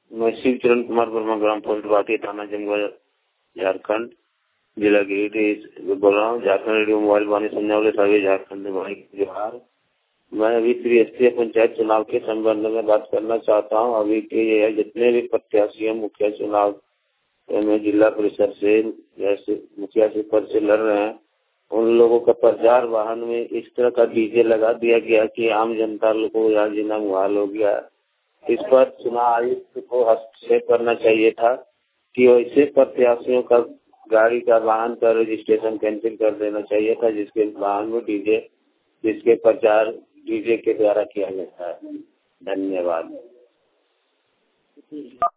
मैं शिव चरण कुमार वर्मा, ग्राम पोस्ट बाटी, थाना जमगढ़, झारखंड, जिला गिरिडीह बोल रहा हूँ। झारखंड रेडियो मोबाइल वाणी सुनने वाले सभी झारखंड भाई जोहार। मैं अभी त्रिस्तरीय पंचायत चुनाव के संबंध में बात करना चाहता हूँ। अभी के जितने भी प्रत्याशी मुखिया चुनाव में जिला परिषद से जैसे मुखिया से पद से लड़ रहे हैं, उन लोगों का प्रचार वाहन में इस तरह का डीजे लगा दिया गया कि आम जनता लोग को यहाँ जीना मुहाल हो गया। इस पर चुनाव आयुक्त को हस्तक्षेप करना चाहिए था कि वैसे प्रत्याशियों का गाड़ी का वाहन का रजिस्ट्रेशन कैंसिल कर देना चाहिए था, जिसके वाहन में डीजे, जिसके प्रचार डीजे के द्वारा किया जाता है। धन्यवाद।